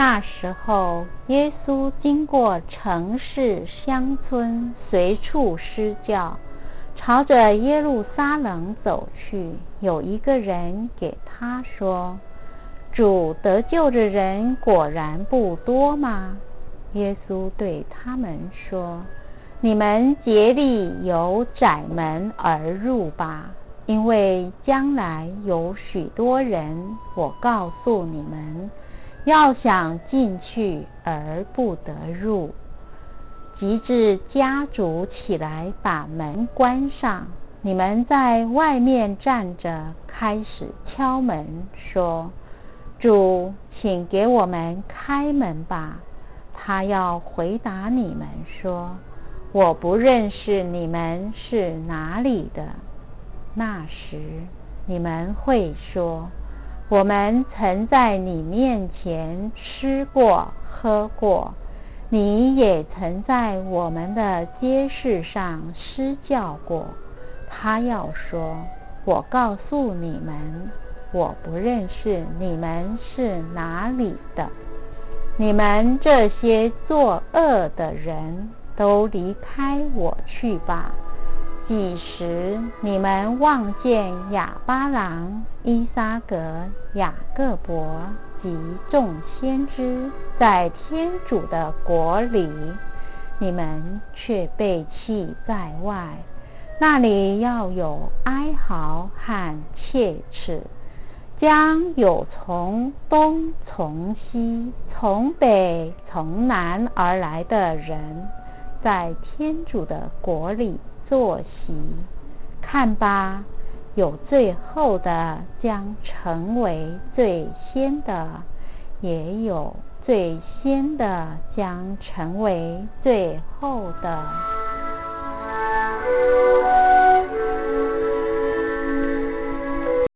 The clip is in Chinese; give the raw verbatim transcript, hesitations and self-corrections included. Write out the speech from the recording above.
那时候，耶稣经过城市、乡村，随处施教，朝着耶路撒冷走去。有一个人给他说：主，得救的人果然不多吗？耶稣对他们说：你们竭力由窄门而入吧，因为将来有许多人，我告诉你们，要想进去而不得入。及至家主起来把门关上，你们在外面站着，开始敲门，说：主，请给我们开门吧。他要回答你们说：我不认识你们是哪里的。那时你们会说：我们曾在你面前吃过喝过，你也曾在我们的街市上施教过。他要说：我告诉你们，我不认识你们是哪里的。你们这些作恶的人，都离开我去吧。几时你们望见亚巴郎、伊撒格、雅各伯及众先知在天主的国里，你们却被弃在外，那里要有哀嚎和切齿，将有从东从西从北从南而来的人，在天主的国里坐席。看吧，有最后的将成为最先的，也有最先的将成为最后的。